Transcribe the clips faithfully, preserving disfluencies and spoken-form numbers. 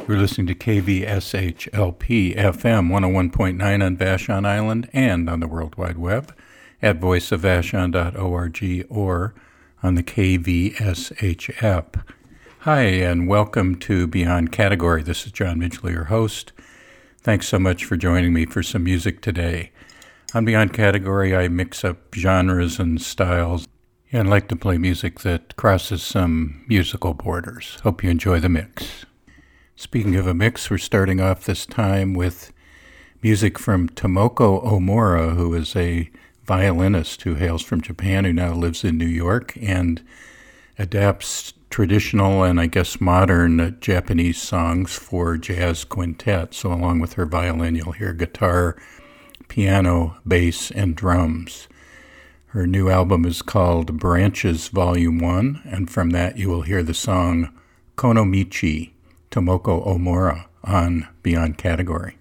We're listening to K V S H L P F M one oh one point nine on Vashon Island and on the World Wide Web at voice of vashon dot org or on the K V S H app. Hi, and welcome to Beyond Category. This is John Midgley, your host. Thanks so much for joining me for some music today. On Beyond Category, I mix up genres and styles and like to play music that crosses some musical borders. Hope you enjoy the mix. Speaking of a mix, we're starting off this time with music from Tomoko Omura, who is a violinist who hails from Japan, who now lives in New York and adapts traditional and I guess modern uh, Japanese songs for jazz quintet. So along with her violin, you'll hear guitar, piano, bass, and drums. Her new album is called Branches Volume one, and from that you will hear the song Konomichi, Tomoko Omura, on Beyond Category.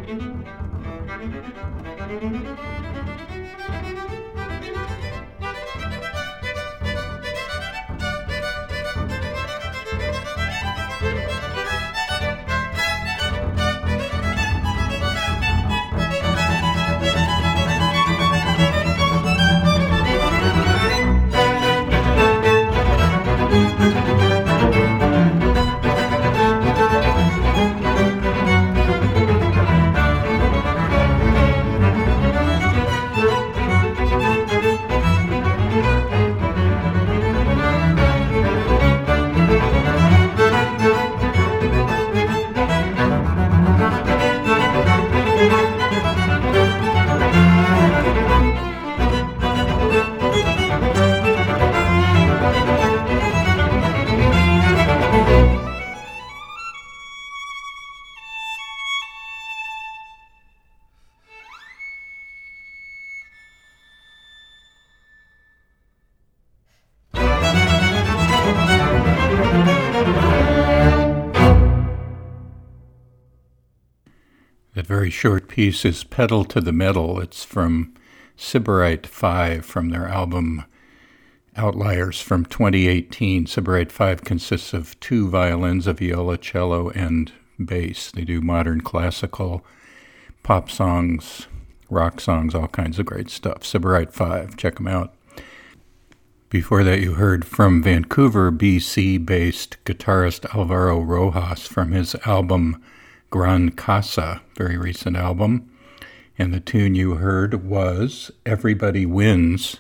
That very short piece is Pedal to the Metal. It's from Sybarite five from their album Outliers from twenty eighteen. Sybarite five consists of two violins, a viola, cello, and bass. They do modern classical, pop songs, rock songs, all kinds of great stuff. Sybarite five, check them out. Before that, you heard from Vancouver, B C-based guitarist Alvaro Rojas from his album Gran Casa, very recent album. And the tune you heard was Everybody Wins.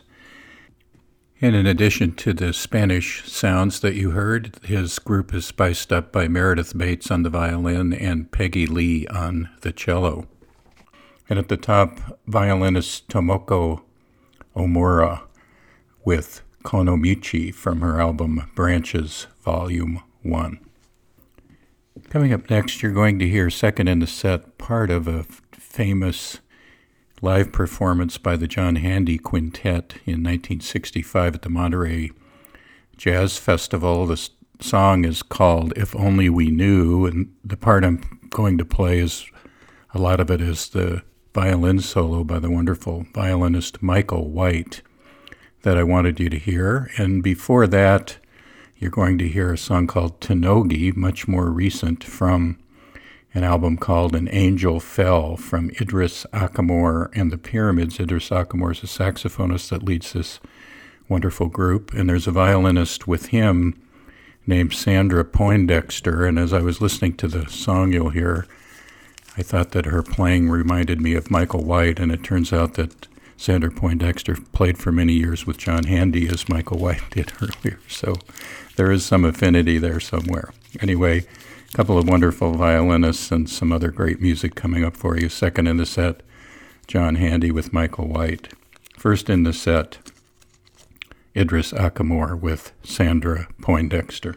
And in addition to the Spanish sounds that you heard, his group is spiced up by Meredith Bates on the violin and Peggy Lee on the cello. And at the top, violinist Tomoko Omura with Konomichi from her album Branches, Volume one. Coming up next, you're going to hear second in the set part of a f- famous live performance by the John Handy Quintet in nineteen sixty-five at the Monterey Jazz Festival. The s- song is called If Only We Knew, and the part I'm going to play is, a lot of it is the violin solo by the wonderful violinist Michael White that I wanted you to hear. And before that, you're going to hear a song called Tanogi, much more recent, from an album called An Angel Fell from Idris Akamor and the Pyramids. Idris Akamor is a saxophonist that leads this wonderful group, and there's a violinist with him named Sandra Poindexter, and as I was listening to the song you'll hear, I thought that her playing reminded me of Michael White, and it turns out that Sandra Poindexter played for many years with John Handy, as Michael White did earlier, so there is some affinity there somewhere. Anyway, a couple of wonderful violinists and some other great music coming up for you. Second in the set, John Handy with Michael White. First in the set, Idris Akamor with Sandra Poindexter.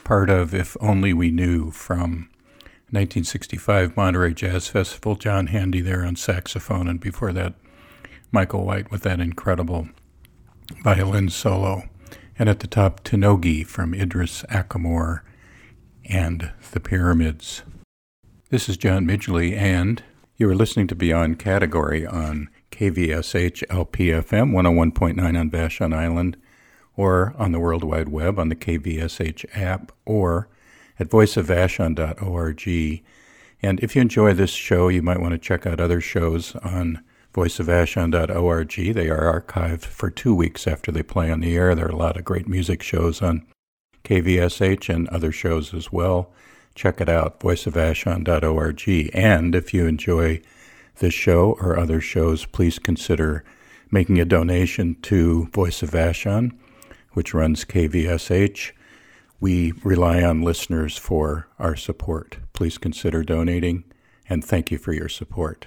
part of If Only We Knew from nineteen sixty-five Monterey Jazz Festival. John Handy there on saxophone, and before that, Michael White with that incredible violin solo. And at the top, Tanogi from Idris Ackamore and the Pyramids. This is John Midgley, and you are listening to Beyond Category on K V S H L P F M one oh one point nine on Vashon Island, or on the World Wide Web on the K V S H app, or at voice of vashon dot org. And if you enjoy this show, you might want to check out other shows on voice of vashon dot org. They are archived for two weeks after they play on the air. There are a lot of great music shows on K V S H and other shows as well. Check it out, voice of vashon dot org. And if you enjoy this show or other shows, please consider making a donation to Voice of Vashon, which runs K V S H. We rely on listeners for our support. Please consider donating, and thank you for your support.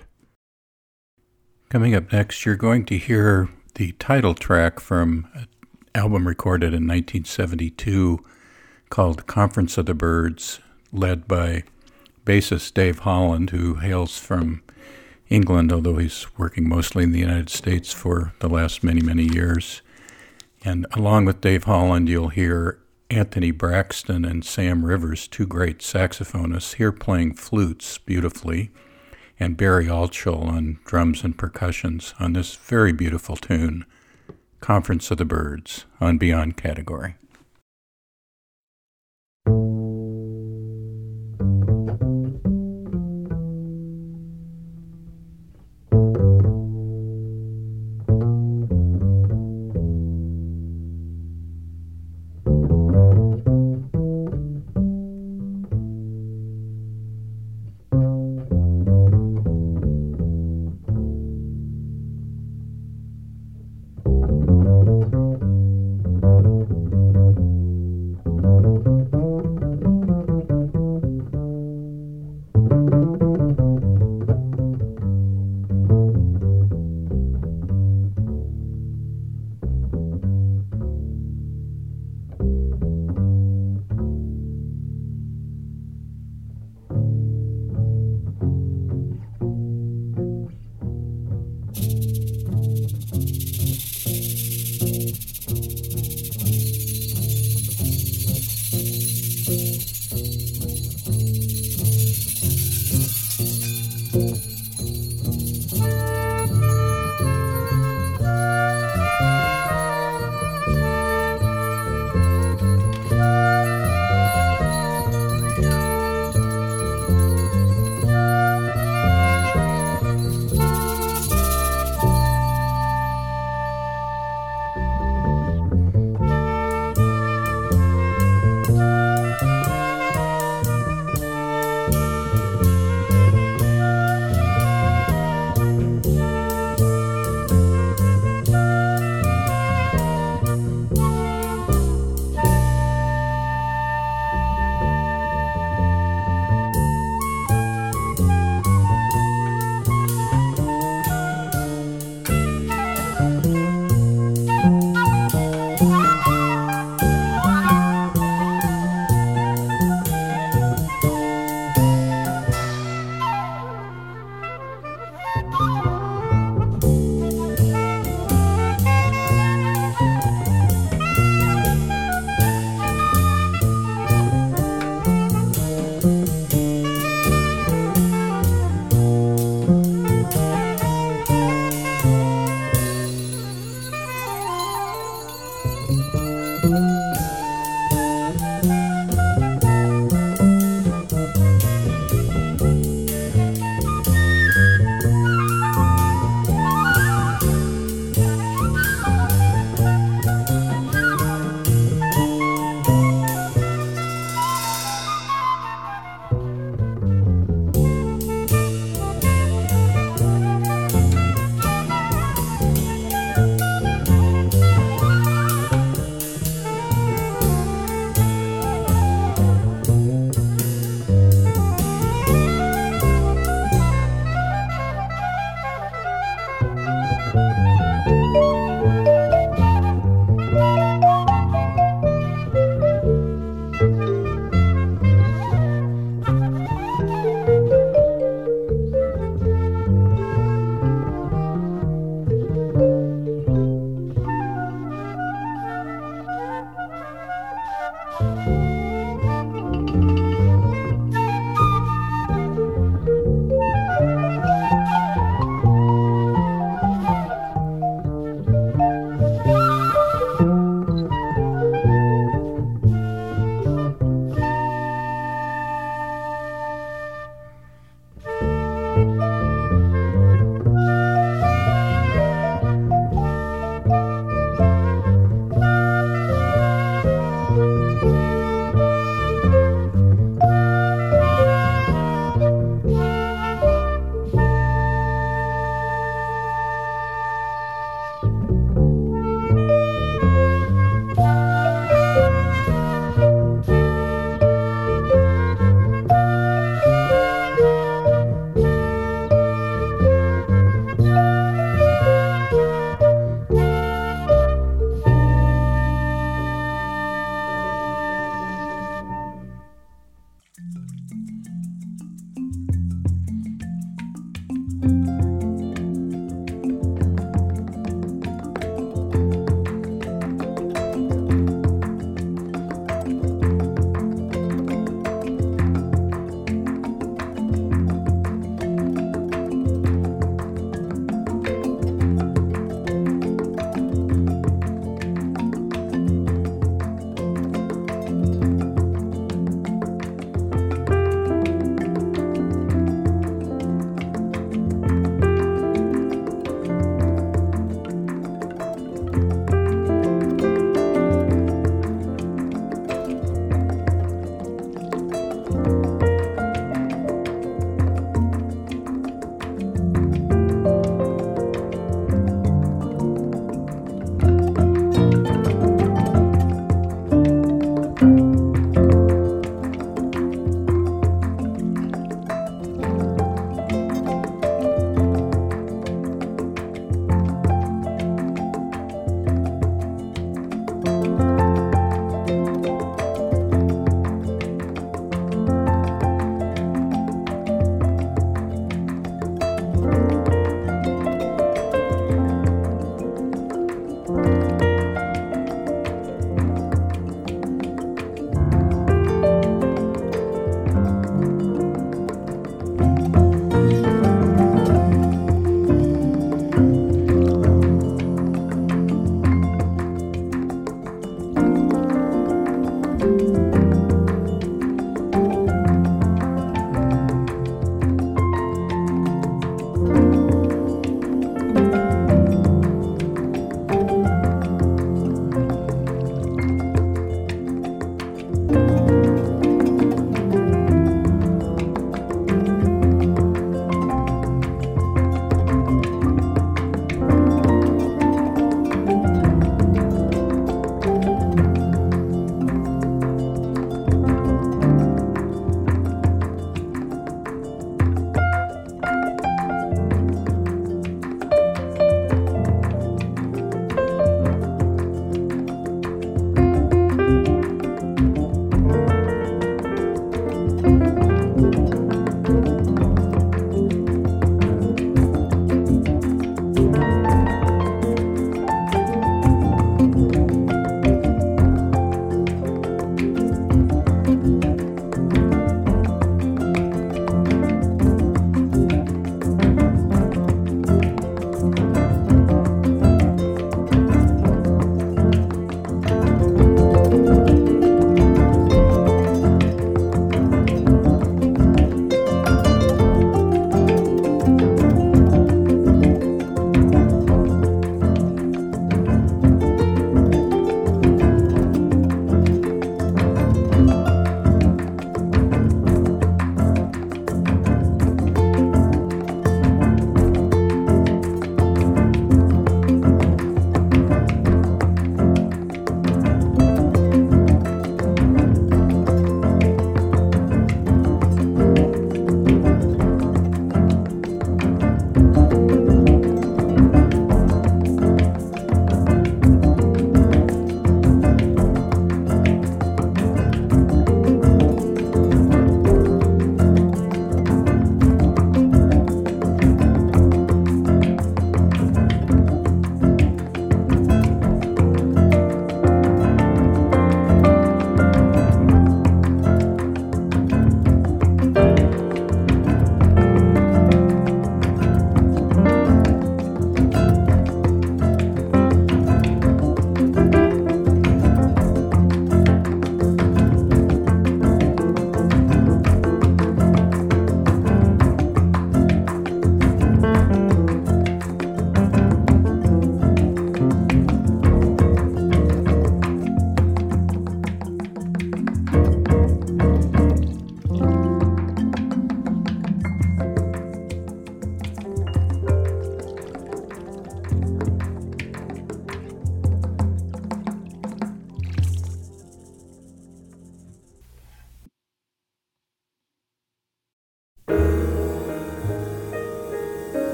Coming up next, you're going to hear the title track from an album recorded in nineteen seventy-two called Conference of the Birds, led by bassist Dave Holland, who hails from England, although he's working mostly in the United States for the last many, many years. And along with Dave Holland, you'll hear Anthony Braxton and Sam Rivers, two great saxophonists, here playing flutes beautifully, and Barry Altschul on drums and percussions on this very beautiful tune, Conference of the Birds, on Beyond Category. Thank you.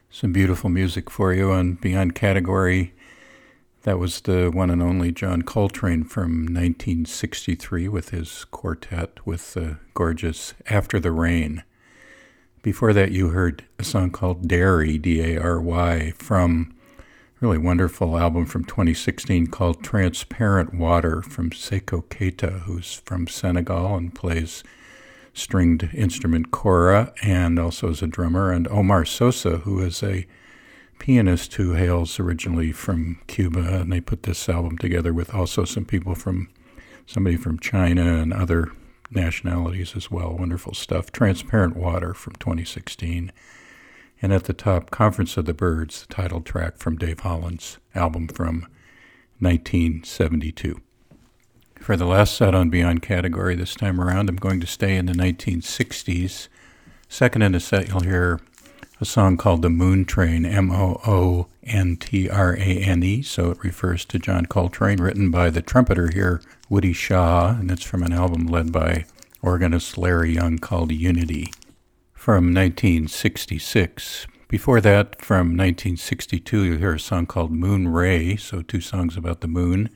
Some beautiful music for you on Beyond Category. That was the one and only John Coltrane from nineteen sixty-three with his quartet with the gorgeous After the Rain. Before that, you heard a song called Dary, D A R Y, from a really wonderful album from twenty sixteen called Transparent Water from Sekou Keita, who's from Senegal and plays stringed instrument kora and also is a drummer, and Omar Sosa, who is a pianist who hails originally from Cuba, and they put this album together with also some people from, somebody from China and other nationalities as well. Wonderful stuff. Transparent Water from twenty sixteen. And at the top, Conference of the Birds, the title track from Dave Holland's album from nineteen seventy-two. For the last set on Beyond Category this time around, I'm going to stay in the nineteen sixties. Second in the set, you'll hear a song called The Moon Train, M O O N T R A N E, so it refers to John Coltrane, written by the trumpeter here, Woody Shaw, and it's from an album led by organist Larry Young called Unity, from nineteen sixty-six. Before that, from nineteen sixty-two, you'll hear a song called Moon Ray, so two songs about the moon,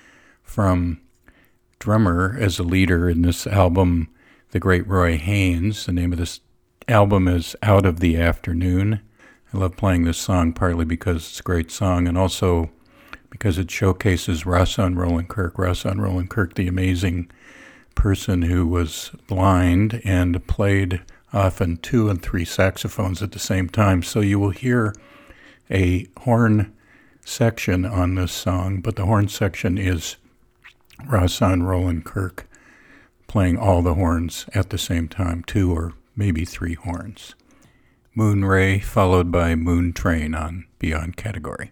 from drummer as a leader in this album, the great Roy Haynes. The name of this album is Out of the Afternoon. I love playing this song partly because it's a great song and also because it showcases Rahsaan Roland Kirk. Rahsaan Roland Kirk, the amazing person who was blind and played often two and three saxophones at the same time. So you will hear a horn section on this song, but the horn section is Rahsaan Roland Kirk playing all the horns at the same time, two or maybe three horns. Moon Ray followed by Moon Train on Beyond Category.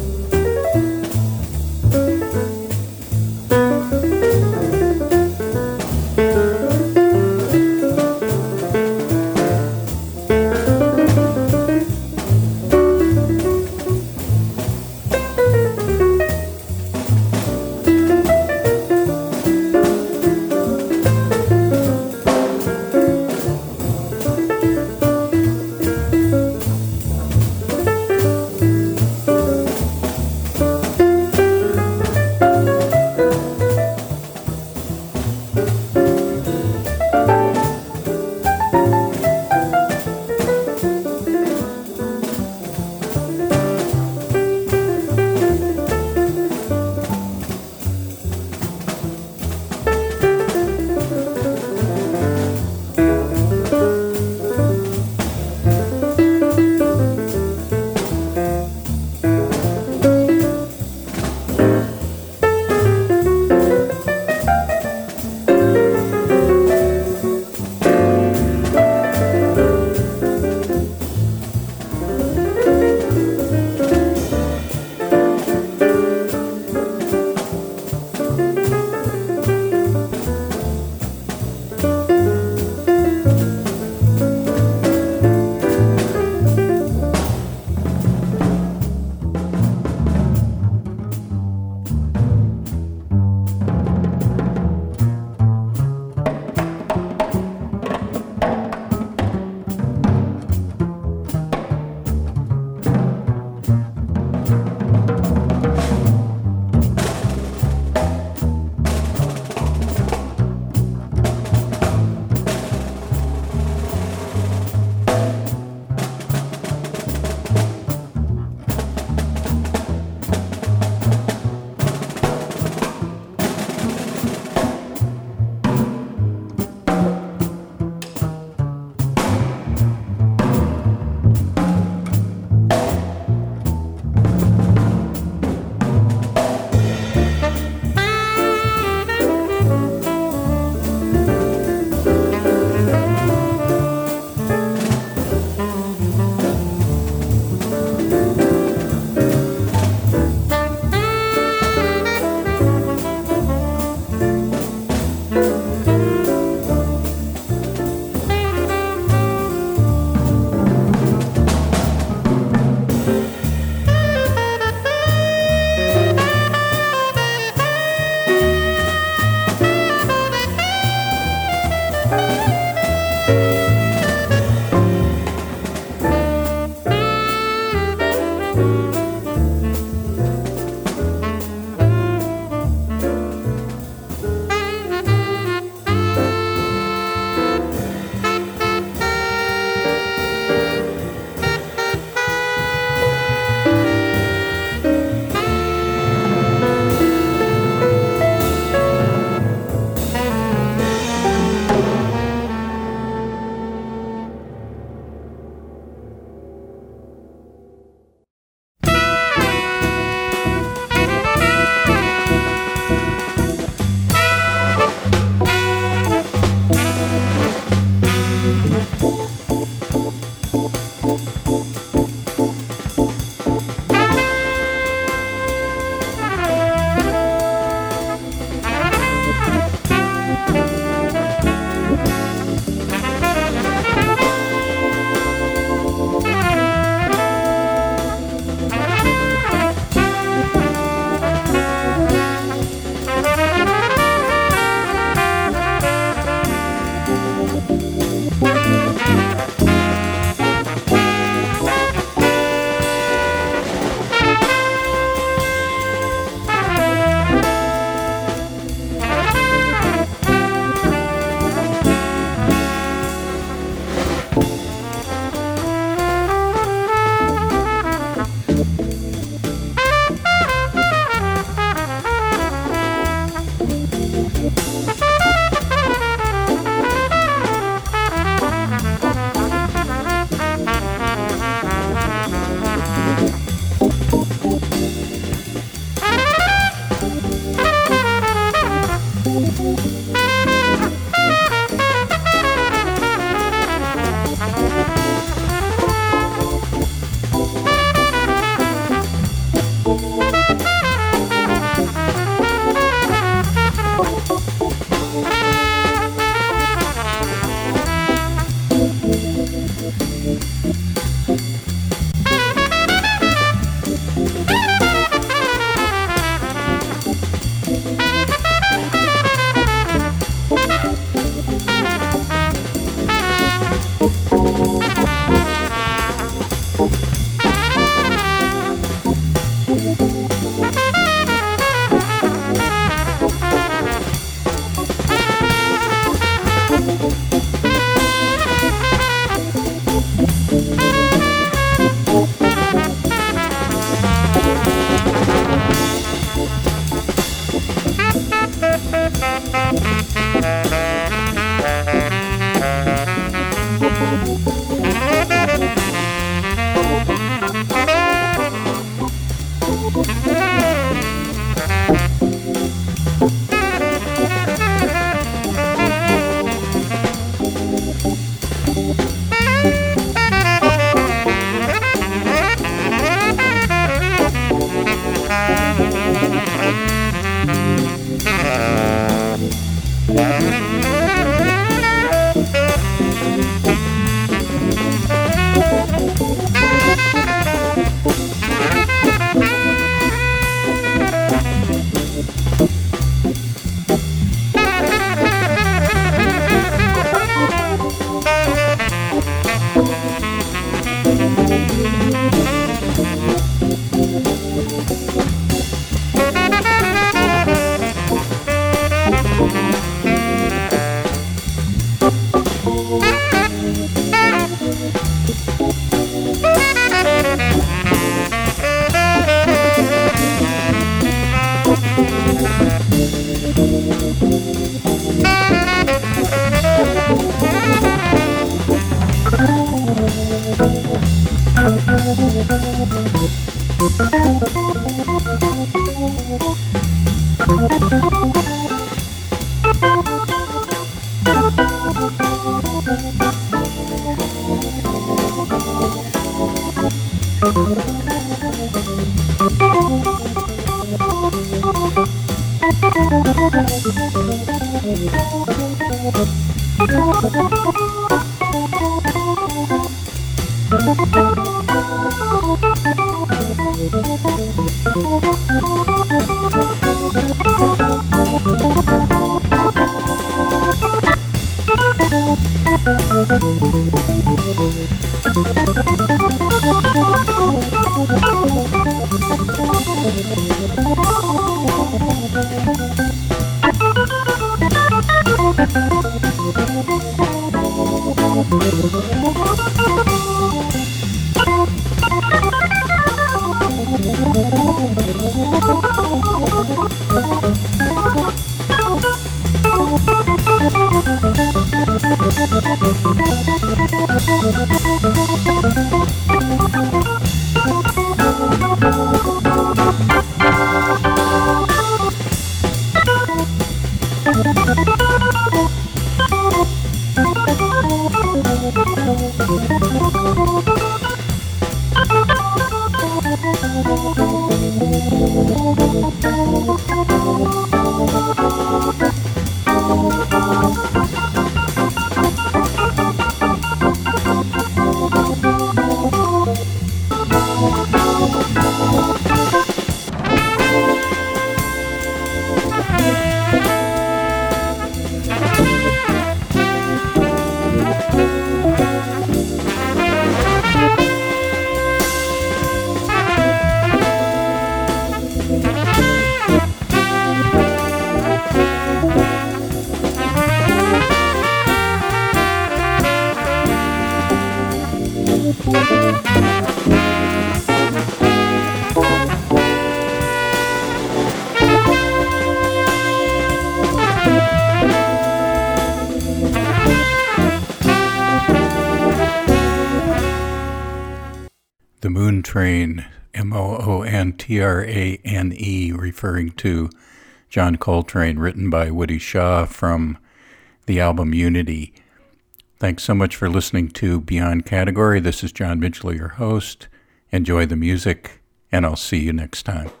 The Moon Train, M O O N T R A N E, referring to John Coltrane, written by Woody Shaw from the album Unity. Thanks so much for listening to Beyond Category. This is John Midgley, your host. Enjoy the music, and I'll see you next time.